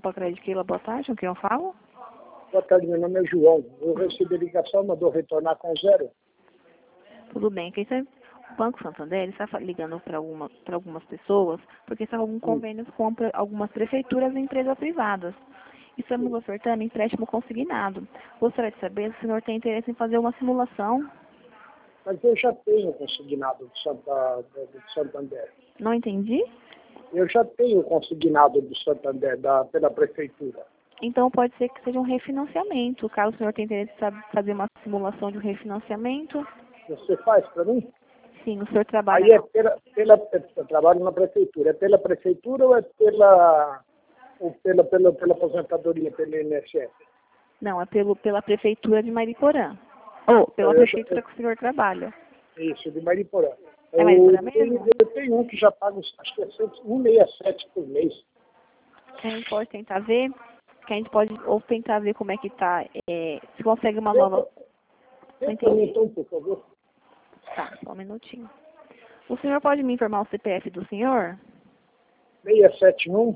Copa Crédito Keila, boa tarde, com quem eu falo? Boa tarde, meu nome é João. Eu recebi a ligação, mandou retornar com 0. Tudo bem, quem sabe? O Banco Santander está ligando para algumas pessoas, porque está com algum convênio com algumas prefeituras e empresas privadas. Estamos ofertando empréstimo consignado. Gostaria de saber se o senhor tem interesse em fazer uma simulação. Mas eu já tenho consignado do Santander. Não entendi? Eu já tenho consignado do Santander pela prefeitura. Então pode ser que seja um refinanciamento. Caso o senhor tenha interesse em fazer uma simulação de um refinanciamento. Você faz para mim? Sim, o senhor trabalha. Aí é eu trabalho na prefeitura. É pela prefeitura ou é pela aposentadoria, pelo INSS? Não, é pela prefeitura de Mariporã. Ou pela prefeitura que o senhor trabalha. Isso, de Mariporã. É Mariporã mesmo? Eu tenho um que já paga, acho que é 167 por mês. A gente pode tentar ver, que a gente pode ou tentar ver como é que tá, se consegue uma nova... Então, por favor. Tá, só um minutinho. O senhor pode me informar o CPF do senhor? 671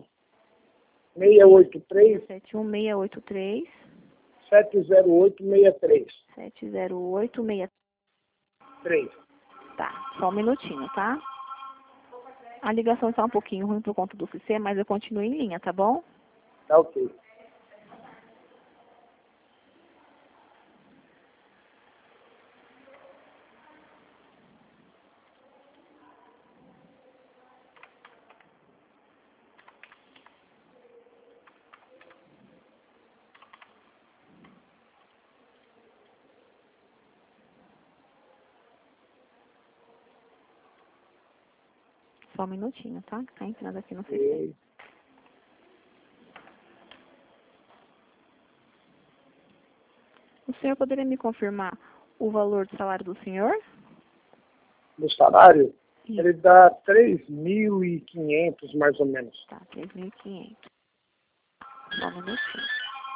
683 71683 70863. 70863. Tá, só um minutinho, tá? A ligação está um pouquinho ruim por conta do sistema, mas eu continuo em linha, tá bom? Tá ok. Só um minutinho, tá? Que tá entrando aqui no sistema. O senhor poderia me confirmar o valor do salário do senhor? Do salário, Isso. ele dá 3.500 mais ou menos. Tá, 3.500. Só um minutinho.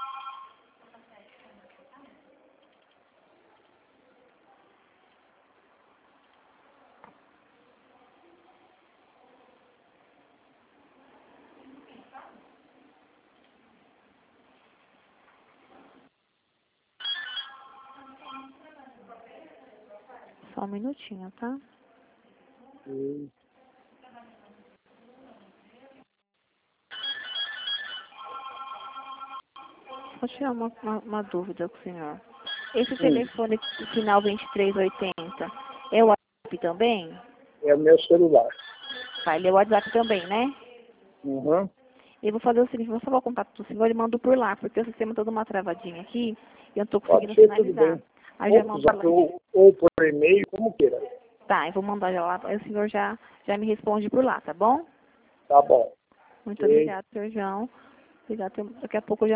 Só um minutinho, tá? Vou tirar uma dúvida com o senhor. Esse telefone final 2380 é o WhatsApp também? É o meu celular. Tá, ele é o WhatsApp também, né? Uhum. Eu vou fazer o seguinte, vou salvar o contato do senhor e mando por lá, porque o sistema tá dando uma travadinha aqui e eu não tô conseguindo Pode ser, tudo finalizar. bem. Aí já mando lá. Ou por e-mail, como queira. Tá, eu vou mandar já lá, aí o senhor já me responde por lá, tá bom? Tá bom. Muito obrigada, senhor João. Obrigada, daqui a pouco eu já